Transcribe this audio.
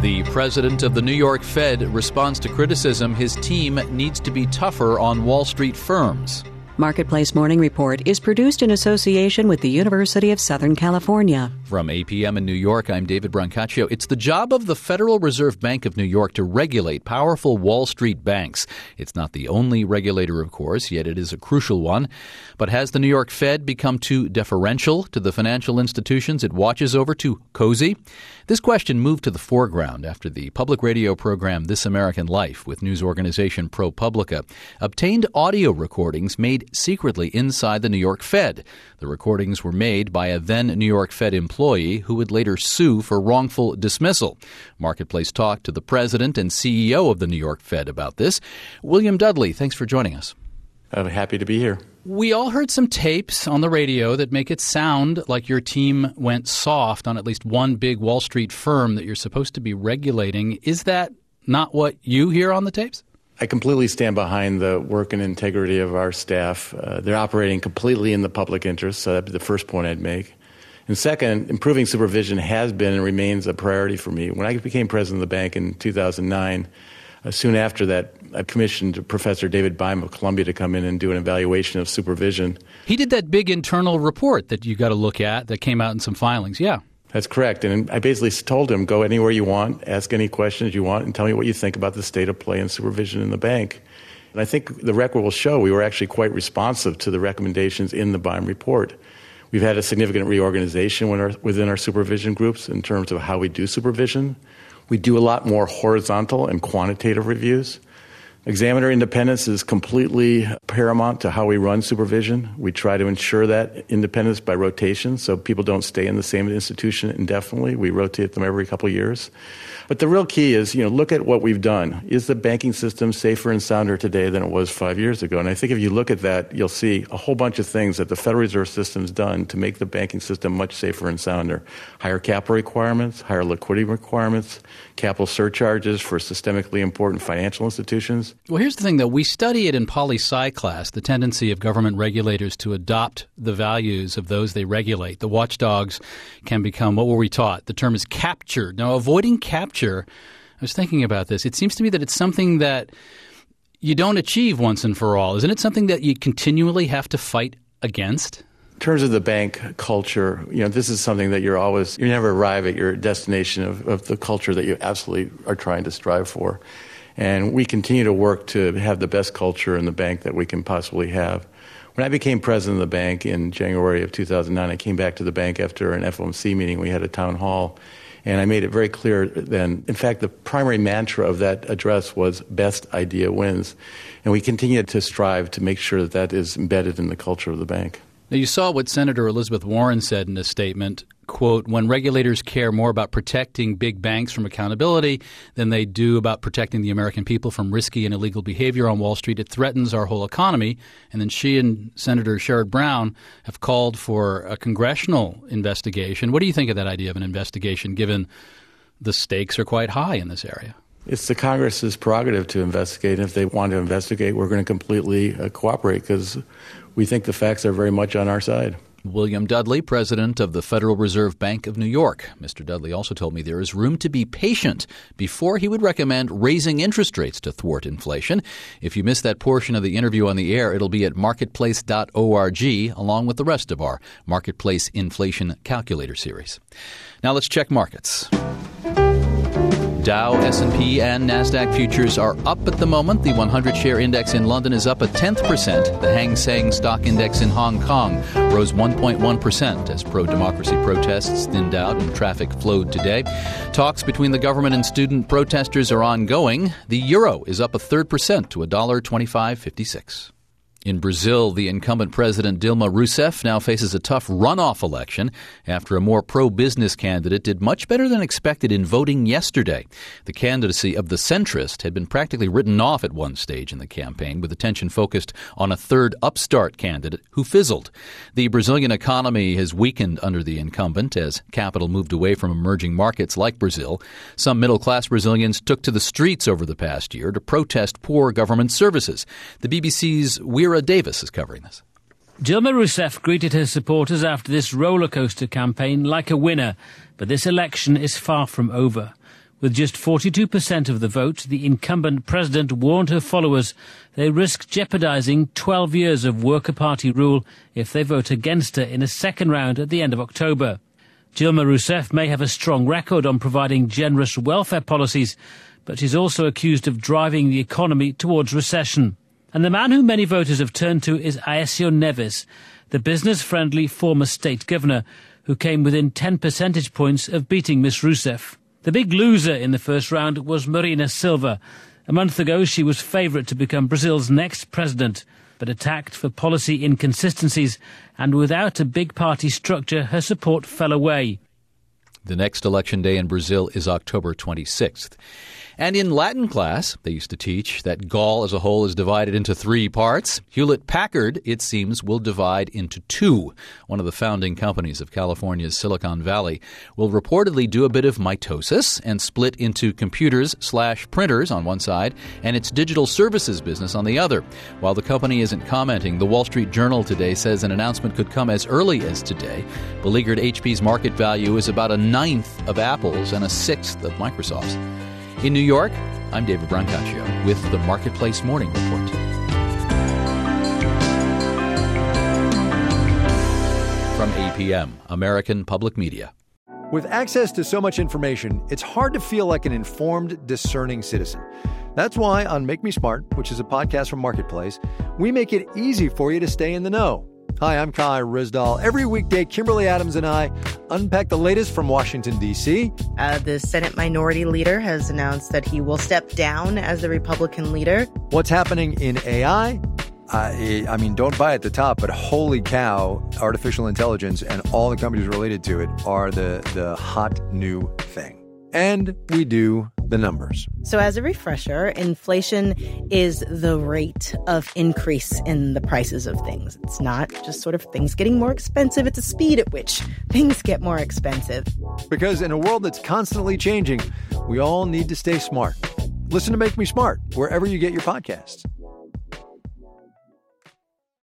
The president of the New York Fed responds to criticism his team needs to be tougher on Wall Street firms. Marketplace Morning Report is produced in association with the University of Southern California. From APM in New York, I'm David Brancaccio. It's the job of the Federal Reserve Bank of New York to regulate powerful Wall Street banks. It's not the only regulator, of course, yet it is a crucial one. But has the New York Fed become too deferential to the financial institutions it watches over, too cozy? This question moved to the foreground after the public radio program This American Life with news organization ProPublica obtained audio recordings made secretly inside the New York Fed. The recordings were made by a then New York Fed employee who would later sue for wrongful dismissal. Marketplace talked to the president and CEO of the New York Fed about this. William Dudley, thanks for joining us. I'm happy to be here. We all heard some tapes on the radio that make it sound like your team went soft on at least one big Wall Street firm that you're supposed to be regulating. Is that not what you hear on the tapes? I completely stand behind the work and integrity of our staff. They're operating completely in the public interest, so that'd be the first point I'd make. And second, improving supervision has been and remains a priority for me. When I became president of the bank in 2009, soon after that, I commissioned Professor David Beim of Columbia to come in and do an evaluation of supervision. He did that big internal report that you got to look at that came out in some filings, yeah. That's correct. And I basically told him, go anywhere you want, ask any questions you want, and tell me what you think about the state of play and supervision in the bank. And I think the record will show we were actually quite responsive to the recommendations in the Beim report. We've had a significant reorganization within our supervision groups in terms of how we do supervision. We do a lot more horizontal and quantitative reviews. Examiner independence is completely paramount to how we run supervision. We try to ensure that independence by rotation so people don't stay in the same institution indefinitely. We rotate them every couple of years. But the real key is, look at what we've done. Is the banking system safer and sounder today than it was 5 years ago? And I think if you look at that, you'll see a whole bunch of things that the Federal Reserve System's done to make the banking system much safer and sounder. Higher capital requirements, higher liquidity requirements, capital surcharges for systemically important financial institutions. Well, here's the thing, though. We study it in poli-sci class, the tendency of government regulators to adopt the values of those they regulate. The watchdogs can become, what were we taught? The term is captured. Now, avoiding capture, I was thinking about this. It seems to me that it's something that you don't achieve once and for all. Isn't it something that you continually have to fight against? In terms of the bank culture, this is something that you never arrive at your destination of the culture that you absolutely are trying to strive for. And we continue to work to have the best culture in the bank that we can possibly have. When I became president of the bank in January of 2009, I came back to the bank after an FOMC meeting. We had a town hall, and I made it very clear then. In fact, the primary mantra of that address was best idea wins. And we continue to strive to make sure that is embedded in the culture of the bank. Now, you saw what Senator Elizabeth Warren said in a statement, quote, when regulators care more about protecting big banks from accountability than they do about protecting the American people from risky and illegal behavior on Wall Street, it threatens our whole economy. And then she and Senator Sherrod Brown have called for a congressional investigation. What do you think of that idea of an investigation, given the stakes are quite high in this area? It's the Congress's prerogative to investigate. And if they want to investigate, we're going to completely cooperate because we think the facts are very much on our side. William Dudley, president of the Federal Reserve Bank of New York. Mr. Dudley also told me there is room to be patient before he would recommend raising interest rates to thwart inflation. If you missed that portion of the interview on the air, it'll be at marketplace.org along with the rest of our Marketplace Inflation Calculator series. Now let's check markets. Dow, S&P, and NASDAQ futures are up at the moment. The 100-share index in London is up 0.1%. The Hang Seng Stock Index in Hong Kong rose 1.1% as pro-democracy protests thinned out and traffic flowed today. Talks between the government and student protesters are ongoing. The euro is up 0.3% to $1.2556. In Brazil, the incumbent president Dilma Rousseff now faces a tough runoff election after a more pro-business candidate did much better than expected in voting yesterday. The candidacy of the centrist had been practically written off at one stage in the campaign, with attention focused on a third upstart candidate who fizzled. The Brazilian economy has weakened under the incumbent as capital moved away from emerging markets like Brazil. Some middle-class Brazilians took to the streets over the past year to protest poor government services. The BBC's Weira Davis is covering this. Dilma Rousseff greeted her supporters after this roller coaster campaign like a winner, but this election is far from over. With just 42% of the vote, the incumbent president warned her followers they risk jeopardising 12 years of Worker Party rule if they vote against her in a second round at the end of October. Dilma Rousseff may have a strong record on providing generous welfare policies, but she's also accused of driving the economy towards recession. And the man who many voters have turned to is Aécio Neves, the business-friendly former state governor, who came within 10 percentage points of beating Ms. Rousseff. The big loser in the first round was Marina Silva. A month ago, she was favourite to become Brazil's next president, but attacked for policy inconsistencies, and without a big party structure, her support fell away. The next election day in Brazil is October 26th. And in Latin class, they used to teach that Gaul as a whole is divided into 3 parts. Hewlett-Packard, it seems, will divide into 2. One of the founding companies of California's Silicon Valley will reportedly do a bit of mitosis and split into computers/printers on one side and its digital services business on the other. While the company isn't commenting, the Wall Street Journal today says an announcement could come as early as today. Beleaguered HP's market value is about 1/9 of Apple's and 1/6 of Microsoft's. In New York, I'm David Brancaccio with the Marketplace Morning Report. From APM, American Public Media. With access to so much information, it's hard to feel like an informed, discerning citizen. That's why on Make Me Smart, which is a podcast from Marketplace, we make it easy for you to stay in the know. Hi, I'm Kai Rizdal. Every weekday, Kimberly Adams and I unpack the latest from Washington, D.C. The Senate Minority Leader has announced that he will step down as the Republican leader. What's happening in AI? I mean, don't buy at the top, but holy cow, artificial intelligence and all the companies related to it are the hot new thing. And we do the numbers. So as a refresher, inflation is the rate of increase in the prices of things. It's not just sort of things getting more expensive. It's the speed at which things get more expensive. Because in a world that's constantly changing, we all need to stay smart. Listen to Make Me Smart wherever you get your podcasts.